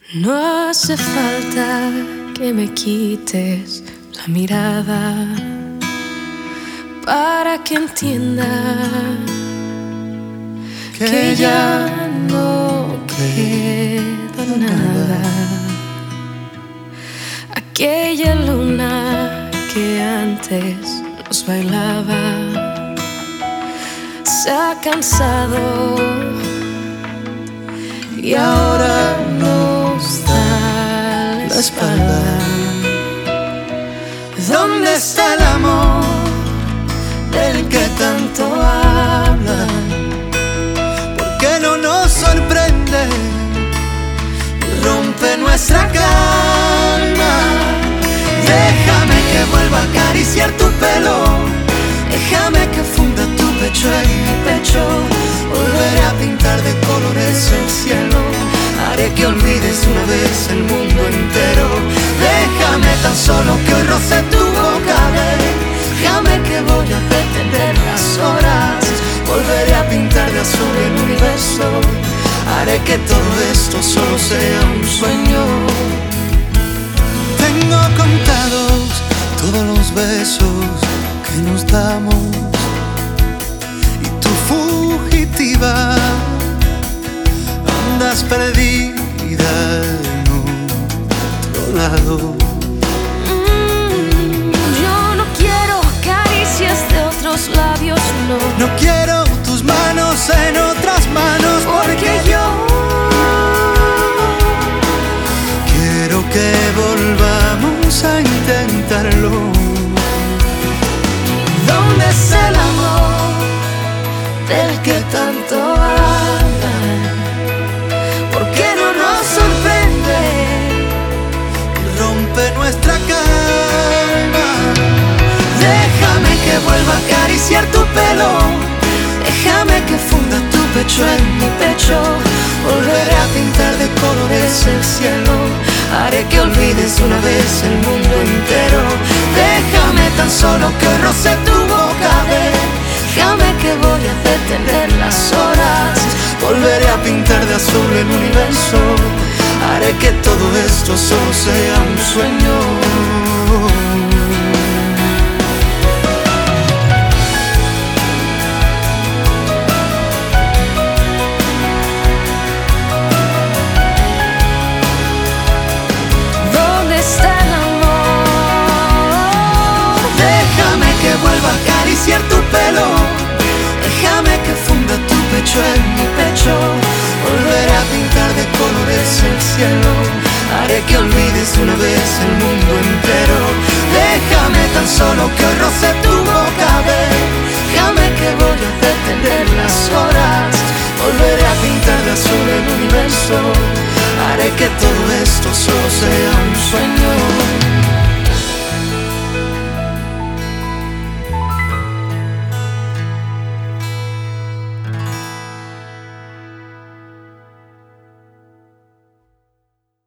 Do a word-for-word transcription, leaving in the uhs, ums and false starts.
No hace falta que me quites la mirada para que entienda que, que ya no queda nada. Aquella luna que antes nos bailaba se ha cansado y ahora nos da la espalda. ¿Dónde está el amor del que tanto hablan? ¿Por qué no nos sorprende y rompe nuestra calma? Déjame que vuelva a acariciar tu pelo, déjame que funda tu pecho en mi pecho. Volveré a pintar de colores el cielo, haré que olvides una vez el mundo entero. Déjame tan solo que hoy roce tu boca, déjame que voy a detener las horas. Volveré a pintar de azul el universo, haré que todo esto solo sea un sueño. Tengo contados todos los besos que nos damos, y tú fugitiva andas perdida en otro lado. Mm, yo no quiero caricias de otros labios, no. No quiero tus manos en otras manos, porque yo quiero que volvamos a intentarlo. ¿Dónde está el amor del que tanto hablan? ¿Por qué no nos sorprende y rompe nuestra calma? Déjame que vuelva a acariciar tu pelo, déjame que funda tu pecho en mi pecho. Volveré a pintar de colores el cielo, haré que olvides una vez el mundo entero. Déjame tan solo que roce tu boca, déjame que voy a detener las horas. Volveré a pintar de azul el universo, haré que todo esto solo sea un sueño. Vuelva a acariciar tu pelo, déjame que funda tu pecho en mi pecho. Volveré a pintar de colores el cielo, haré que olvides una vez el mundo entero. Déjame tan solo que hoy roce tu boca, déjame que voy a detener las horas. Volveré a pintar de azul el universo, haré que todo esto solo sea un sueño.